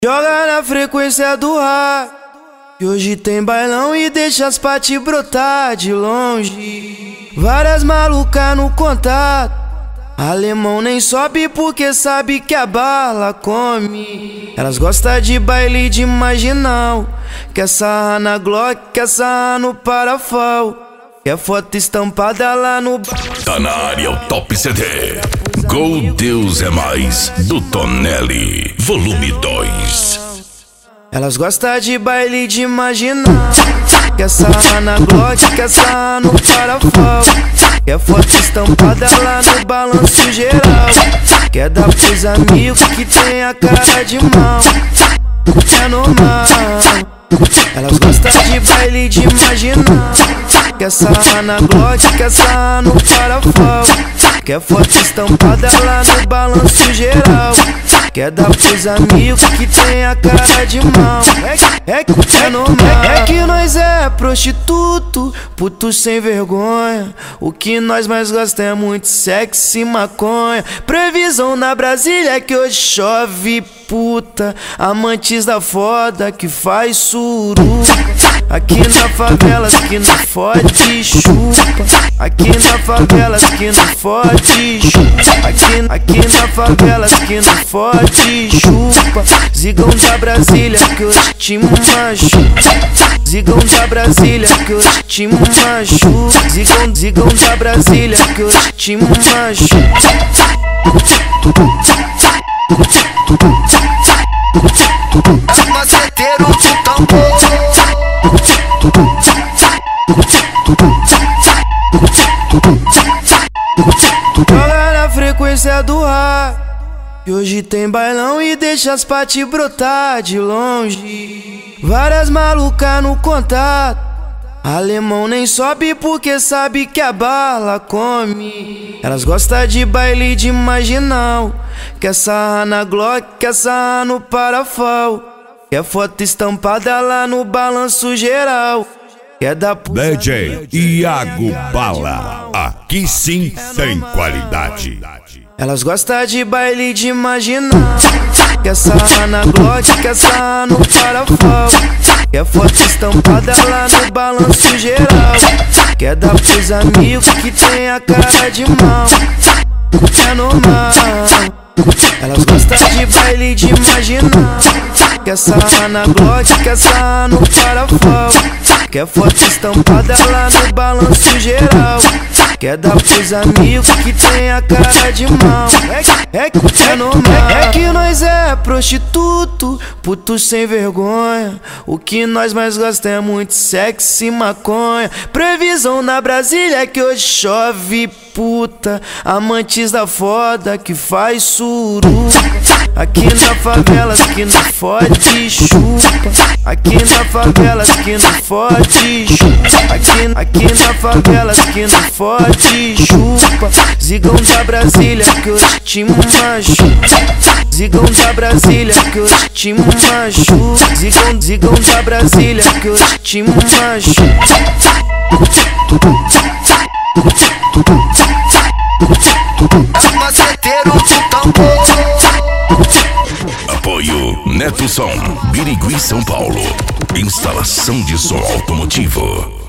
Joga na frequência do ar, que hoje tem bailão e deixa as paty brotar de longe. Várias malucas no contato, alemão nem sobe porque sabe que a bala come. Elas gostam de baile de marginal, quer sarrar na Glock, quer sarrar no Parafal, quer foto estampada lá no bar. Tá na área o Top CD Gol Deus é Mais, do Tonelli, volume 2. Elas gostam de baile de marginal, quer sarrar na Glock, quer sarrar no Parafal, quer foto estampada lá no balanço geral, quer dar pros amigos que tem a cara de mal. É normal. Elas gostam de baile de marginal, quer sarrar na Glock, quer sarrar no Parafal, quer foto estampada lá no balanço geral, quer dar pros amigos que tem a cara de mal. É normal. É que nós é prostituto, puto sem vergonha. O que nós mais gostamos é muito sexo e maconha. Previsão na Brasília é que hoje chove, puta. Amantes da foda que faz suruba. Aqui na favela que não fode chupa. Aqui na favela que não fode chupa. Aqui na favela que não fode chupa. Zigão da Brasília que hoje te machuca. Zigão da Brasília que hoje te machuca. Zigão da Brasília que hoje te machuca. Maceteiro do tambor. Joga na frequência do ar, que hoje tem bailão e deixa as paty brotar de longe. Várias malucas no contato, alemão nem sobe porque sabe que a bala come. Elas gostam de baile de marginal, quer sarrar na Glock, quer sarrar no Parafal, quer foto estampada lá no balanço geral, quer dar pros DJ Iago Bala, aqui sim tem qualidade. Elas gostam de baile de marginal, quer sarrar na Glock, quer sarrar no Parafal, quer foto estampada lá no balanço geral, quer dar pros amigos que tem a cara de mal. É normal. Elas gostam de baile de marginal, quer sarrar na Glock, quer sarrar no Parafal, quer foto estampada lá no balanço geral, quer dar pros amigos que tem a cara de mal. É normal. É que nós é prostituto, puto sem vergonha. O que nós mais gostamos é muito sexo e maconha. Previsão na Brasília é que hoje chove, puta. Amantes da foda que faz suruba. Aqui na favela que não fode chupa. Aqui na favela que não fode chupa. Aqui na favela que não fode chupa. Zigão da Brasília que hoje te machuca. Zigão da Brasília que hoje te machuca. Zigão da Brasília que hoje te machuca. Maceteiro do tambor. Apoio Neto Som, Birigui, São Paulo. Instalação de som automotivo.